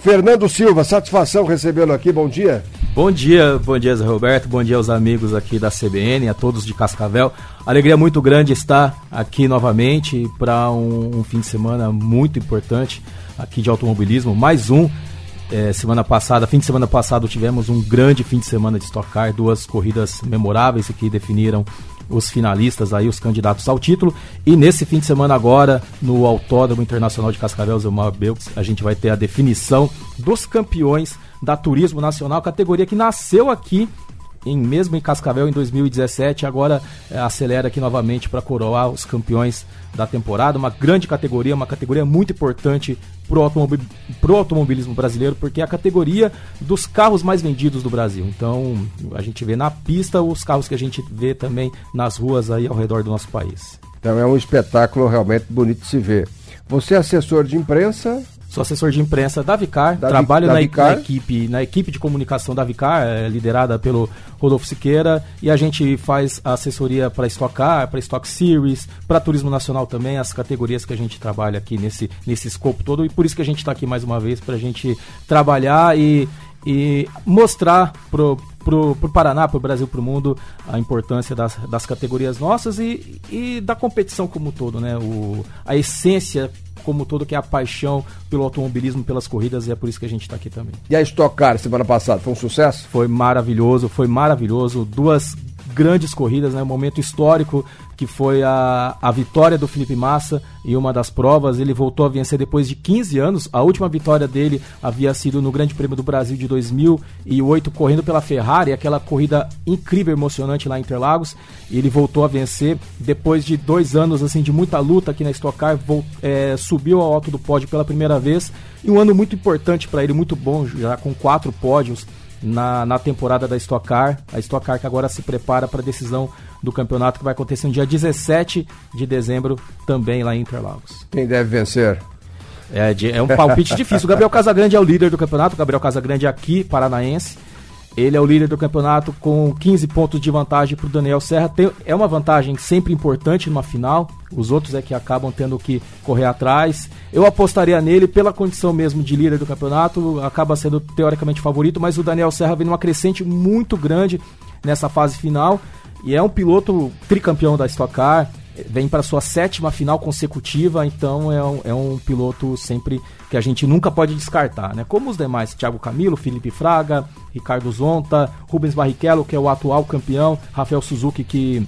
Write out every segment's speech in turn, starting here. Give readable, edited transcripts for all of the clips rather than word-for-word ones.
Fernando Silva, satisfação recebê-lo aqui, bom dia. Bom dia, Zé Roberto, bom dia aos amigos aqui da CBN, a todos de Cascavel. Alegria muito grande estar aqui novamente para um fim de semana muito importante aqui de automobilismo, mais um. Fim de semana passado tivemos um grande fim de semana de Stock Car, 2 corridas memoráveis que definiram os finalistas, aí, os candidatos ao título. E nesse fim de semana agora, no Autódromo Internacional de Cascavel, Zilmar Belks, a gente vai ter a definição dos campeões da Turismo Nacional, categoria que nasceu aqui, mesmo em Cascavel em 2017, agora acelera aqui novamente para coroar os campeões da temporada. Uma grande categoria, uma categoria muito importante pro automobilismo brasileiro, porque é a categoria dos carros mais vendidos do Brasil. Então a gente vê na pista os carros que a gente vê também nas ruas aí ao redor do nosso país. Então é um espetáculo realmente bonito de se ver. Você é assessor de imprensa? Sou assessor de imprensa da Vicar, trabalho na equipe de comunicação da Vicar, liderada pelo Rodolfo Siqueira, e a gente faz a assessoria para Stock Car, para Stock Series, para Turismo Nacional também, as categorias que a gente trabalha aqui nesse escopo todo, e por isso que a gente está aqui mais uma vez, para a gente trabalhar e mostrar pro Paraná, pro Brasil, pro mundo, a importância das categorias nossas e da competição como um todo, né? A essência como um todo, que é a paixão pelo automobilismo, pelas corridas, e é por isso que a gente está aqui também. E a Stock Car, semana passada, foi um sucesso? Foi maravilhoso. 2 grandes corridas, né? Um momento histórico que foi a vitória do Felipe Massa em uma das provas. Ele voltou a vencer depois de 15 anos. A última vitória dele havia sido no Grande Prêmio do Brasil de 2008, correndo pela Ferrari, aquela corrida incrível, emocionante lá em Interlagos. Ele voltou a vencer depois de 2 anos assim, de muita luta aqui na Stock Car, subiu ao alto do pódio pela primeira vez. E um ano muito importante para ele, muito bom, já com 4 pódios na temporada da Stock Car. A Stock Car que agora se prepara para a decisão do campeonato, que vai acontecer no dia 17 de dezembro, também lá em Interlagos. Quem deve vencer? É um palpite difícil. O Gabriel Casagrande é o líder do campeonato. O Gabriel Casagrande é aqui, paranaense. Ele é o líder do campeonato com 15 pontos de vantagem para o Daniel Serra. É uma vantagem sempre importante numa final. Os outros é que acabam tendo que correr atrás. Eu apostaria nele pela condição mesmo de líder do campeonato. Acaba sendo teoricamente favorito, mas o Daniel Serra vem numa crescente muito grande nessa fase final. E é um piloto tricampeão da Stock Car. Vem para sua 7ª final consecutiva, então é um piloto sempre que a gente nunca pode descartar, né? Como os demais, Thiago Camilo, Felipe Fraga, Ricardo Zonta, Rubens Barrichello, que é o atual campeão, Rafael Suzuki, que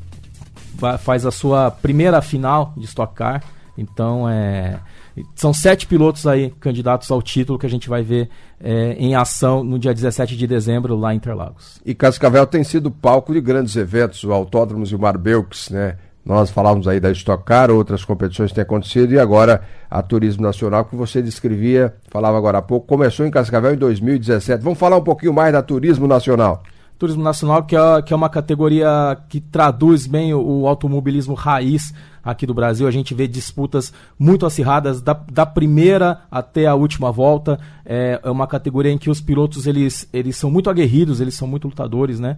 faz a sua primeira final de Stock Car. Então são 7 pilotos aí candidatos ao título que a gente vai ver em ação no dia 17 de dezembro lá em Interlagos. E Cascavel tem sido palco de grandes eventos, o Autódromo Zilmar Belks, né? Nós falávamos aí da Stock Car, outras competições têm acontecido, e agora a Turismo Nacional, que você descrevia, falava agora há pouco, começou em Cascavel em 2017. Vamos falar um pouquinho mais da Turismo Nacional. Turismo Nacional, que é uma categoria que traduz bem o automobilismo raiz aqui do Brasil. A gente vê disputas muito acirradas da primeira até a última volta. É uma categoria em que os pilotos eles são muito aguerridos, eles são muito lutadores, né?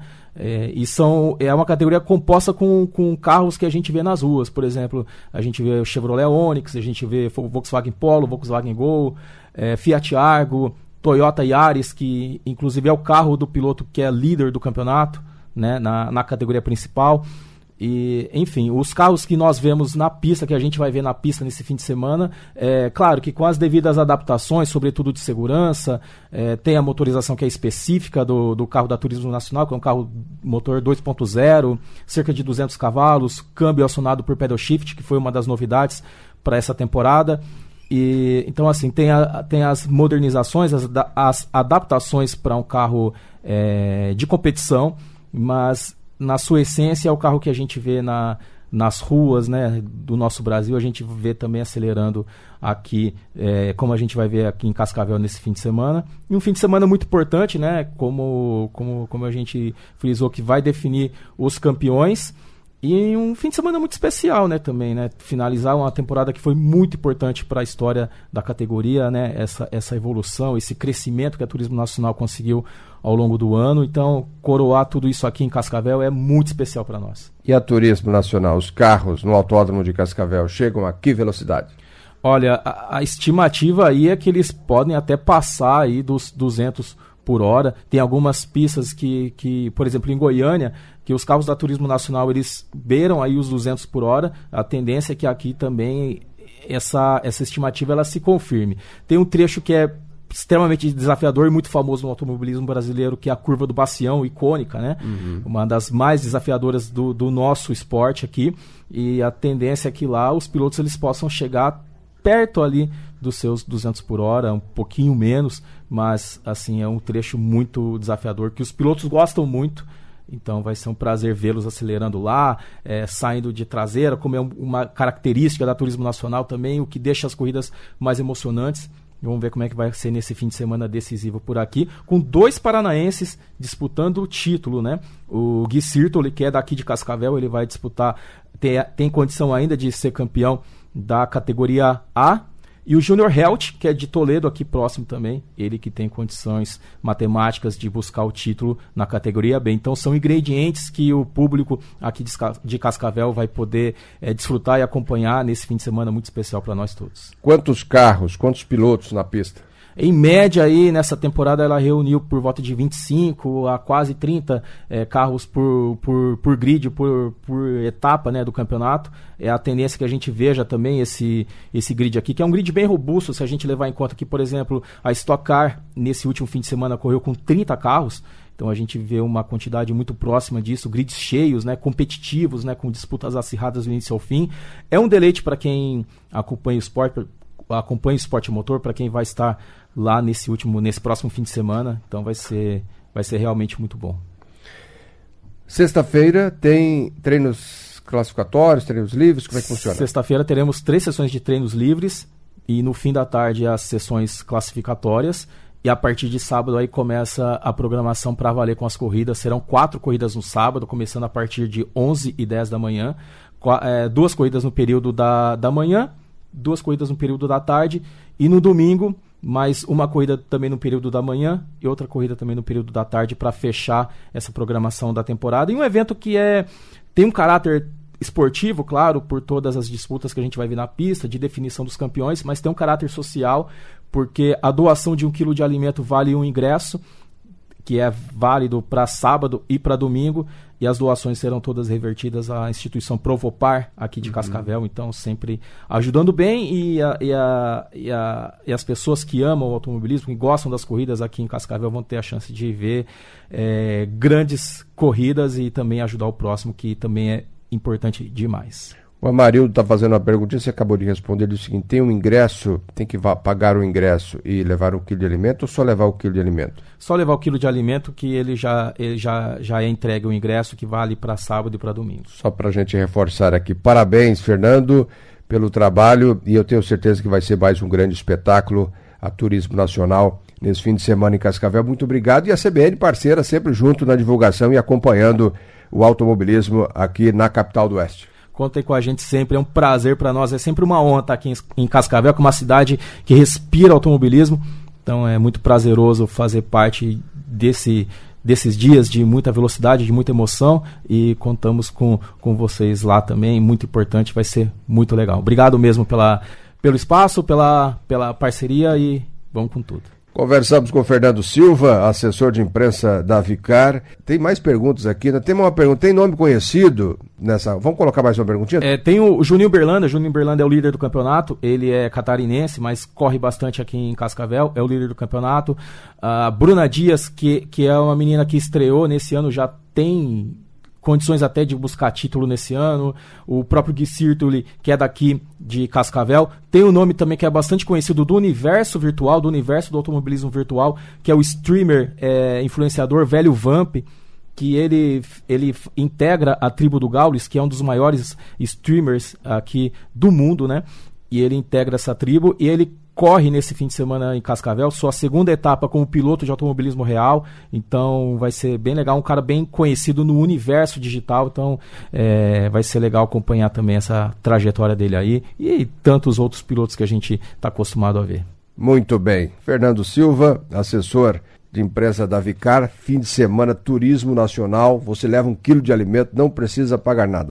É uma categoria composta com carros que a gente vê nas ruas. Por exemplo, a gente vê o Chevrolet Onix, a gente vê o Volkswagen Polo, Volkswagen Gol, Fiat Argo, Toyota Yaris, que inclusive é o carro do piloto que é líder do campeonato, né, na categoria principal. E, enfim, os carros que nós vemos na pista, que a gente vai ver na pista nesse fim de semana, claro que com as devidas adaptações, sobretudo de segurança, tem a motorização que é específica do carro da Turismo Nacional, que é um carro motor 2.0, cerca de 200 cavalos, câmbio acionado por pedal shift, que foi uma das novidades para essa temporada. Então, assim, tem as modernizações, as adaptações para um carro de competição, mas na sua essência é o carro que a gente vê nas ruas, né, do nosso Brasil. A gente vê também acelerando aqui, como a gente vai ver aqui em Cascavel nesse fim de semana. E um fim de semana muito importante, né, como a gente frisou, que vai definir os campeões. E um fim de semana muito especial, né, também, né? Finalizar uma temporada que foi muito importante para a história da categoria, né? Essa evolução, esse crescimento que a Turismo Nacional conseguiu ao longo do ano. Então, coroar tudo isso aqui em Cascavel é muito especial para nós. E a Turismo Nacional, os carros no Autódromo de Cascavel chegam a que velocidade? Olha, a estimativa aí é que eles podem até passar aí dos 200 por hora. Tem algumas pistas que, por exemplo, em Goiânia, que os carros da Turismo Nacional, eles beiram aí os 200 por hora. A tendência é que aqui também essa estimativa ela se confirme. Tem um trecho que é extremamente desafiador e muito famoso no automobilismo brasileiro, que é a curva do Bacião, icônica, né? Uma das mais desafiadoras do nosso esporte aqui. E a tendência é que lá os pilotos eles possam chegar perto ali dos seus 200 por hora, um pouquinho menos, mas assim é um trecho muito desafiador, que os pilotos gostam muito, então vai ser um prazer vê-los acelerando lá, saindo de traseira, como é uma característica da Turismo Nacional também, o que deixa as corridas mais emocionantes. Vamos ver como é que vai ser nesse fim de semana decisivo por aqui, com 2 paranaenses disputando o título, né? O Gui Sirtoli, que é daqui de Cascavel, ele vai disputar, tem condição ainda de ser campeão da categoria A, e o Júnior Helt, que é de Toledo, aqui próximo também, ele que tem condições matemáticas de buscar o título na categoria B. Então são ingredientes que o público aqui de Cascavel vai poder desfrutar e acompanhar nesse fim de semana muito especial para nós todos. Quantos carros, quantos pilotos na pista? Em média, aí, nessa temporada, ela reuniu por volta de 25 a quase 30 carros por grid, por etapa, né, do campeonato. É a tendência que a gente veja também esse grid aqui, que é um grid bem robusto, se a gente levar em conta que, por exemplo, a Stock Car, nesse último fim de semana, correu com 30 carros. Então a gente vê uma quantidade muito próxima disso, grids cheios, né, competitivos, né, com disputas acirradas do início ao fim. É um deleite para quem acompanha o esporte motor, para quem vai estar lá nesse próximo fim de semana. Então vai ser realmente muito bom. Sexta-feira tem treinos classificatórios, treinos livres, como é que funciona? Sexta-feira teremos 3 sessões de treinos livres e no fim da tarde as sessões classificatórias, e a partir de sábado aí começa a programação para valer com as corridas. Serão 4 corridas no sábado, começando a partir de 11h10 da manhã, 2 corridas no período da manhã, 2 corridas no período da tarde, e no domingo mais uma corrida também no período da manhã e outra corrida também no período da tarde, para fechar essa programação da temporada. E um evento que tem um caráter esportivo, claro, por todas as disputas que a gente vai ver na pista, de definição dos campeões, mas tem um caráter social, porque a doação de 1 quilo de alimento vale um ingresso, que é válido para sábado e para domingo, e as doações serão todas revertidas à instituição Provopar, aqui de Cascavel. Então sempre ajudando bem, e as pessoas que amam o automobilismo, que gostam das corridas aqui em Cascavel, vão ter a chance de ver grandes corridas e também ajudar o próximo, que também é importante demais. O Amarildo está fazendo uma perguntinha, você acabou de responder. Ele diz o seguinte: tem um ingresso, tem que pagar o ingresso e levar 1 quilo de alimento, ou só levar 1 quilo de alimento? Só levar 1 quilo de alimento, que ele já é entregue o ingresso, que vale para sábado e para domingo. Só para a gente reforçar aqui. Parabéns, Fernando, pelo trabalho, e eu tenho certeza que vai ser mais um grande espetáculo, a Turismo Nacional, nesse fim de semana em Cascavel. Muito obrigado, e a CBN parceira, sempre junto na divulgação e acompanhando o automobilismo aqui na capital do Oeste. Contem com a gente sempre, é um prazer para nós, é sempre uma honra estar aqui em Cascavel, que é uma cidade que respira automobilismo. Então é muito prazeroso fazer parte desses dias de muita velocidade, de muita emoção, e contamos com vocês lá também, muito importante, vai ser muito legal. Obrigado mesmo pelo espaço, pela parceria, e vamos com tudo. Conversamos com o Fernando Silva, assessor de imprensa da Vicar. Tem mais perguntas aqui, né? Tem uma pergunta, tem nome conhecido nessa... Vamos colocar mais uma perguntinha? Tem o Juninho Berlanda. Juninho Berlanda é o líder do campeonato. Ele é catarinense, mas corre bastante aqui em Cascavel, é o líder do campeonato. A Bruna Dias, que é uma menina que estreou nesse ano, já tem condições até de buscar título nesse ano. O próprio Gui Sirtoli, que é daqui de Cascavel, tem um nome também que é bastante conhecido do universo virtual, do universo do automobilismo virtual, que é o streamer, influenciador Velho Vamp, que ele integra a tribo do Gaules, que é um dos maiores streamers aqui do mundo, né? E ele integra essa tribo, e ele corre nesse fim de semana em Cascavel, sua segunda etapa como piloto de automobilismo real. Então vai ser bem legal, um cara bem conhecido no universo digital. Então vai ser legal acompanhar também essa trajetória dele aí, e tantos outros pilotos que a gente está acostumado a ver. Muito bem. Fernando Silva, assessor de imprensa da Vicar. Fim de semana, Turismo Nacional, você leva 1 quilo de alimento, não precisa pagar nada.